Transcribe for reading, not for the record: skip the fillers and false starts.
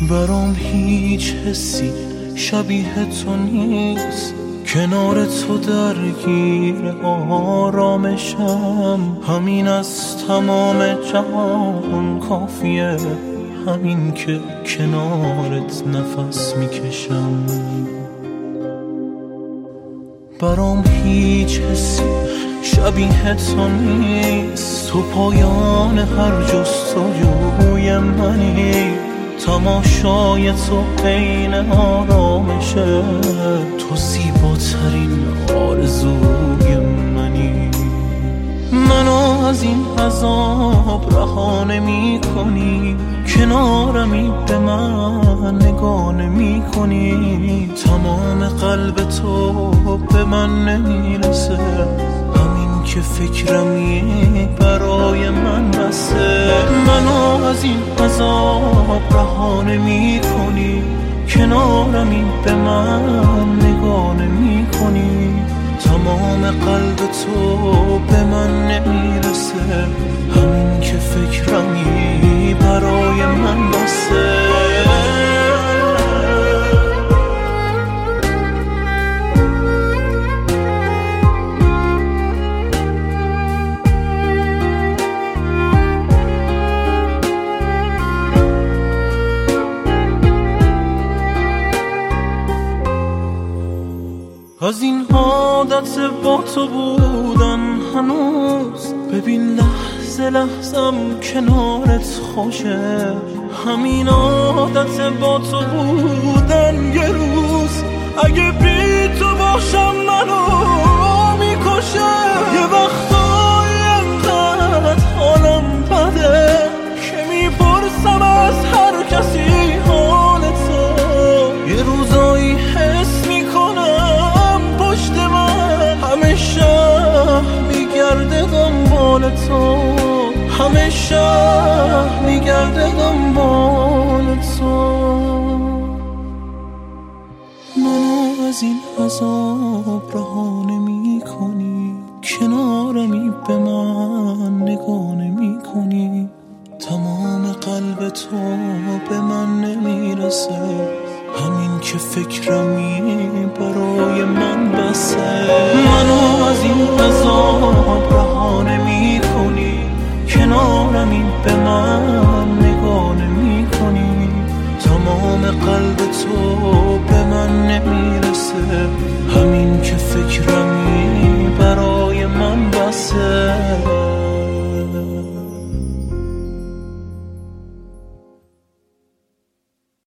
برام هیچ حسی شبیه تو نیست، کنار تو درگیر آرامشم. همین از تمام جهان کافیه، همین که کنارت نفس میکشم. برام هیچ حسی شبیه تو نیست، تو پایان هر جستجوی منی. تماشای تو عین آرامشه، تو زیباترین آرزوی منی. منو از این عذاب رها نمی کنی، کنارمی به من نگاه نمی کنی. تمام قلب تو به من نمیرسه، همین که فکرمی برای من بسه. منو از این عذاب رها نمی کنی، کنارمی به من نگاه نمی کنی. تمام قلب تو به من نمیرسه، همین که فکرمی برای من بسه. از این عادت با تو بودن هنوز، ببین لحظه لحظم کنارت خوشه. همین عادت با تو بودن یه روز اگه بی تو باشم منو میکشه. یه وقتایی انقدر حالم بده که میپرسم از هر کسی حال تو. یه روزایی حس میکنم پشت من همه شهر میگرده دنبال تو، همه شهر میگرده دنبال تو. منو از این عذاب رها نمی کنی، کنارمی به من نگاه نمی کنی. تمام قلب تو به من نمیرسه، همین که فکرمی برای من بسه. منو از این عذاب رها نمی کنی، کنارمی به من نگاه نمی کنی. تمام قلب تو به من نمیرسه، همین که فکرمی